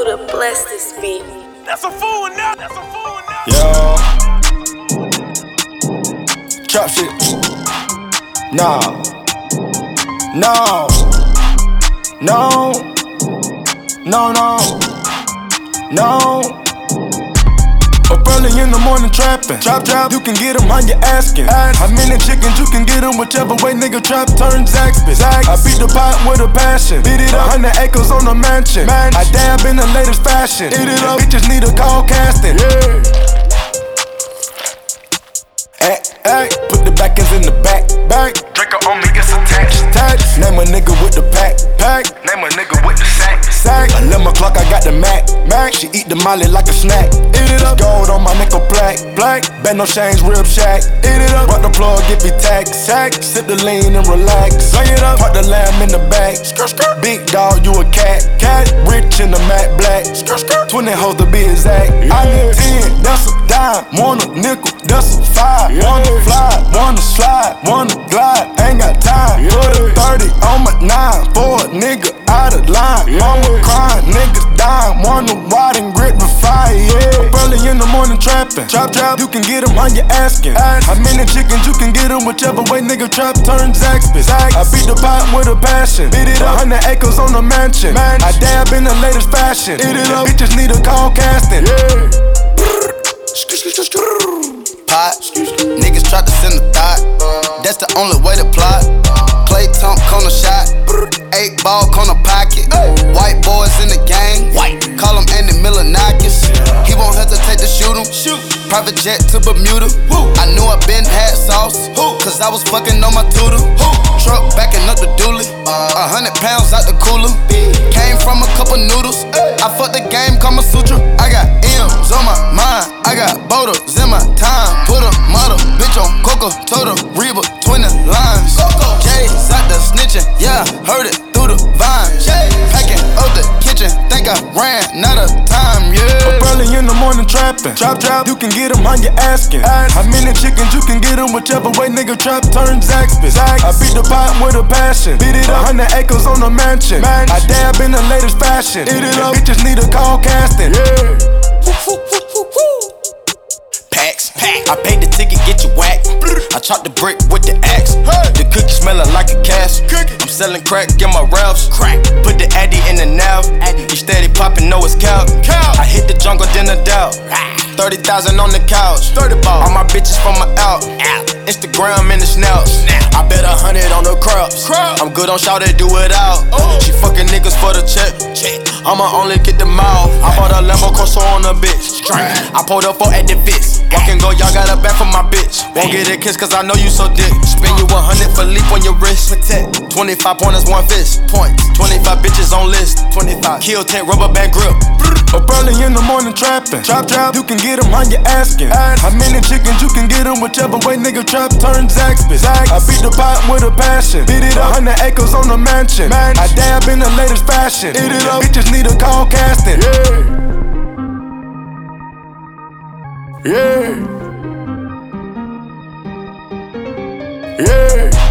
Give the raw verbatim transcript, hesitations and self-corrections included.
Buddha bless this beat. That's a fool now. That's a fool now. Yo. Trap shit. Nah. No. No. No, no. No. Up early in the morning trapping. Trap, trap, you can get them how you asking. How many chickens you can get them, whichever way nigga trap turn Zaxby. I beat the pot with a passion. Beat it up, hundred acres on a mansion. Man, I dab in the latest fashion. Eat it up, bitches need a call casting. Yeah. Ay, ay, put the back ends in the back, back. Draco on me gets attached. Attached. Name a nigga with the pack, pack. Name a nigga with the sack. Sack. eleven o'clock, I got the Mac, Mac. She eat the molly like a snack. Eat it up. Gold on my nickel black, black. Bet no change, rib shack. Eat it up. Rock the plug, get me tax, sack. Sip the lean and relax. Bring it up. Park the lamb in the back. Skirt, skirt. Big dog, you a cat, cat. Rich in the matte black. Skirt, skirt. Twenty hoes to be exact. Yeah. I need ten, that's a dime. Want a nickel, that's a five. Yeah. Wanna fly, wanna slide, wanna glide. Ain't got time. Yeah. Put a thirty on my nine. For a nigga out of line. Yeah. Mama crying, niggas dying. Wanna wide and grit the fire, yeah. Up early in the morning trapping. Trap, trap, you can get them how you asking. Ask. How many chickens you can get them, whichever way nigga trap turn Zaxby. I beat the pot with a passion. Beat it up, hundred acres on a mansion. Man, I dab in the latest fashion. Eat it up, bitches need a call casting. Yeah. Pot, niggas tried to send a thought. That's the only way to plot. Clay Tunk on a shot. Eight ball on a pocket. White boys in the gang. Call him Andy Milonakis. He won't hesitate to shoot him. Private jet to Bermuda. I knew I been had sauce. Cause I was fucking on my tutor. Truck backing up the dually. A hundred pounds out the cooler. Came from a couple noodles. I fucked the game, Kama Sutra. I got M's on my mind. I got Bodos in my time. Put a mother bitch on Coca, Total, Reba, twenty lines. J's out the snitching, yeah, heard it through the vines. Packing up the kitchen, think I ran out of time, yeah. Up early in the morning trapping. Trap, trap, you can get them how you asking. Ask. How many chickens you can get them, whichever way nigga trap turn Zaxby. I beat the pot with a passion. Beat it up, hundred acres on a mansion. Man, I dab in the latest fashion. Eat it up, bitches need a call casting. Yeah. Packs, pack. I paid the ticket, get you whacked. I chopped the brick with the axe. The cookie smelling like a cash. I'm selling crack in my raps. Crack. Put the addy in the nav. He steady popping, know it's cow. I hit the jungle, then a doubt. Thirty thousand on the couch. Thirty ball. All my bitches from my out. Instagram in the snaps. I bet a hundred on the crops. I'm good on shout it, do it out. She fucking niggas for the check. I'ma only get the mouth. I bought a Lambo Corso on a bitch. I pulled up for at the Fitz. Walk and go, y'all got a back for my bitch. Won't get a kiss cause I know you so dick. Spend you one hundred for leap on your wrist. Protect. twenty-five pointers, one fist. Points. twenty-five bitches on list. twenty-five. Kill ten rubber band grip. Up early in the morning trapping. Trap, trap, you can get them how you asking. Ask. How many chickens you can get them, whichever way nigga trap turn Zaxby. I beat the pot with a passion. Beat it up, hundred acres on a mansion. Man, I dab in the latest fashion. Eat it up, bitches need a call casting. Yeah. Yeah. Yeah.